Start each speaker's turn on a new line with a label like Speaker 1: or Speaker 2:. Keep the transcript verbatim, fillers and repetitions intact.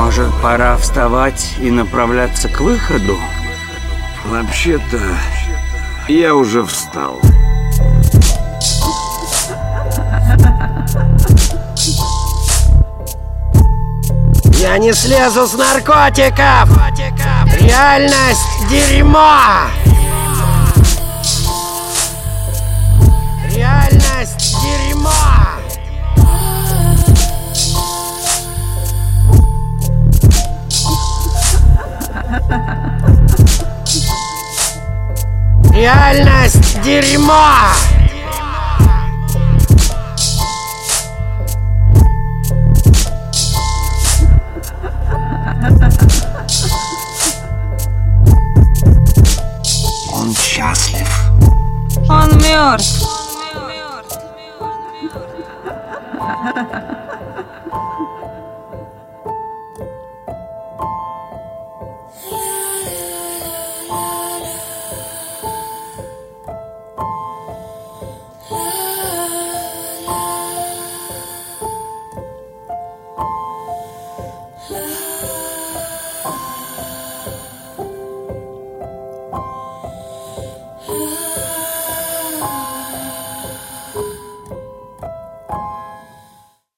Speaker 1: Может, пора вставать и направляться к выходу?
Speaker 2: Вообще-то, я уже встал.
Speaker 3: Я не слезу с наркотиков! Реальность — дерьмо! Реальность — дерьмо! Реальность — дерьмо!
Speaker 2: Он счастлив.
Speaker 4: Он мертв.